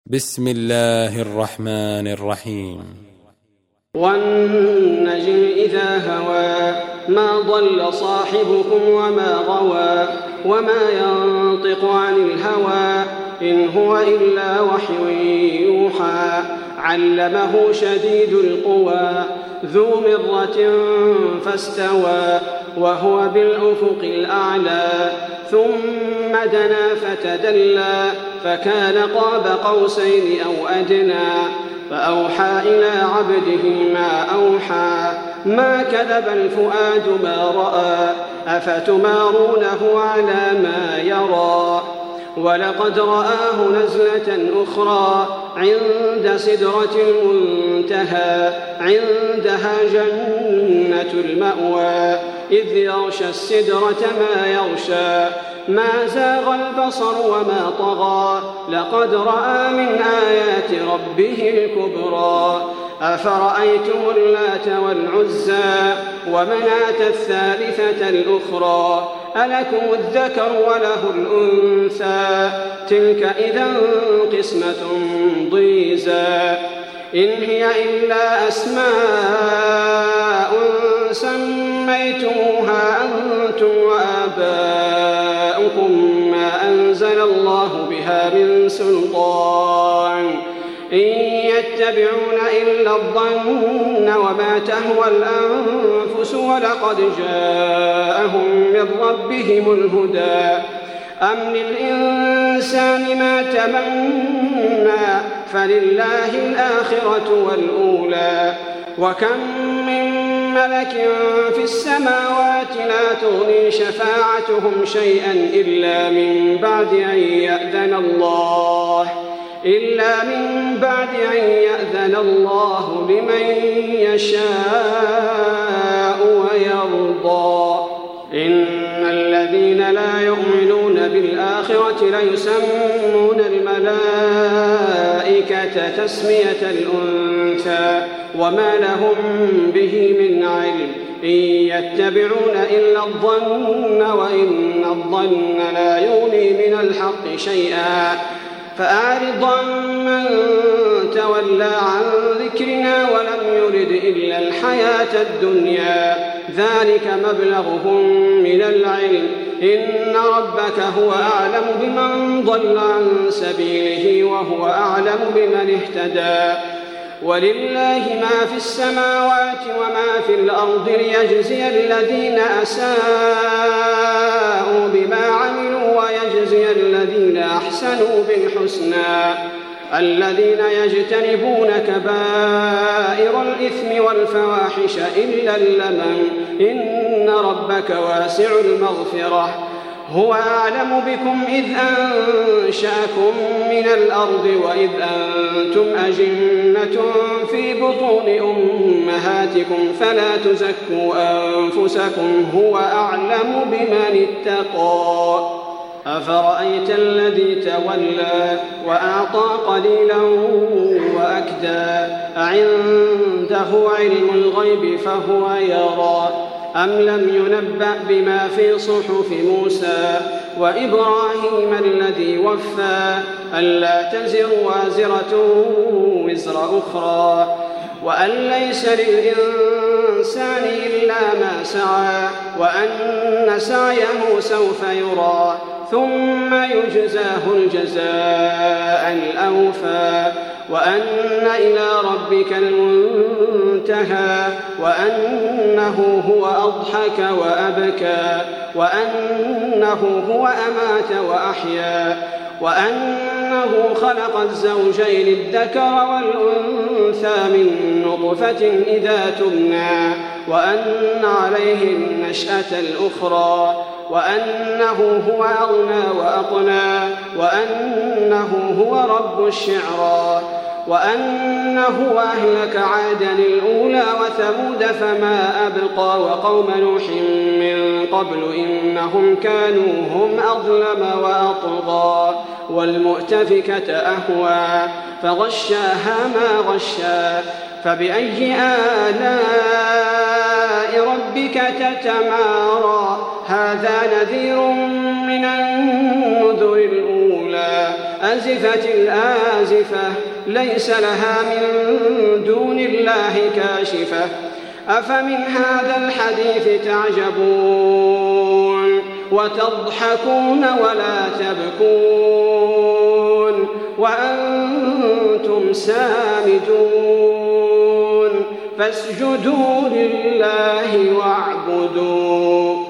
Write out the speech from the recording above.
بسم الله الرحمن الرحيم. والنجم إذا هوى ما ضل صاحبكم وما غوى وما ينطق عن الهوى إن هو إلا وحي يوحى علمه شديد القوى ذو مرة فاستوى وهو بالأفق الأعلى ثم دنا فتدلى فكان قاب قوسين أو أدنى فأوحى إلى عبده ما أوحى ما كذب الفؤاد ما رأى أفتمارونه على ما يرى ولقد رآه نزلة أخرى عند سدرة المنتهى عندها جنة المأوى إذ يغشى السدرة ما يغشى ما زاغ البصر وما طغى لقد رأى من آيات ربه الكبرى أفرأيتم اللات والعزى ومناة الثالثة الأخرى ألكم الذكر وله الأنثى تلك إذا قسمة ضيزى إن هي إلا أسماء سميتموها أنتم وآباؤكم ما أنزل الله بها من سلطان إن يتبعون إلا الظن وما تهوى الأنفس ولقد جاءهم من ربهم الهدى أم للإنسان ما تمنى فلله الآخرة والأولى وكم من ملك في السماوات لا تغني شفاعتهم شيئا إلا من بعد أن يأذن الله لمن يشاء ويرضى إن الذين لا يؤمنون بالآخرة ليسمون الملائكة تسمية الأنثى وما لهم به من علم إن يتبعون إلا الظن وإن الظن لا يغني من الحق شيئا فأعرض عمن تولى عن ذكرنا ولم يرد إلا الحياة الدنيا ذلك مبلغهم من العلم إن ربك هو أعلم بمن ضل عن سبيله وهو أعلم بمن اهتدى ولله ما في السماوات وما في الأرض ليجزي الذين أساءوا بما عملوا ويجزي الذين أحسنوا بالحسنى الذين يجتنبون كبائر الإثم والفواحش إلا اللمم إن ربك واسع المغفرة هو أعلم بكم إذ أنشأكم من الأرض وإذ أنتم أجنة في بطون أمهاتكم فلا تزكوا أنفسكم هو أعلم بمن اتقى أفرأيت الذي تولى وأعطى قليلا وأكدى أعنده علم الغيب فهو يرى أم لم ينبأ بما في صحف موسى وإبراهيم الذي وفى ألا تزر وازرة وزر أخرى وأن ليس للإنسان إلا ما سعى وأن سعيه سوف يرى ثم يجزاه الجزاء الأوفى وأن إلى ربك المنتهى وأنه هو أضحك وأبكى وأنه هو أمات وأحيا وأنه خلق الزوجين الذكر والأنثى من نطفة إذا تمنى وأن عليه النشأة الأخرى وأنه هو أغنى وأقنى وأنه هو رب الشعرى وأنه أهلك عادا الأولى وثمود فما أبقى وقوم نوح من قبل إنهم كانوا هم أظلم وأطغى والمؤتفكة أهوى فغشاها ما غشا فبأي آلاء ربك تتمارى هذا نذير من النذر الأولى أزفت الآزفة ليس لها من دون الله كاشفة أفمن هذا الحديث تعجبون وتضحكون ولا تبكون وأنتم سامدون فاسجدوا لله واعبدوا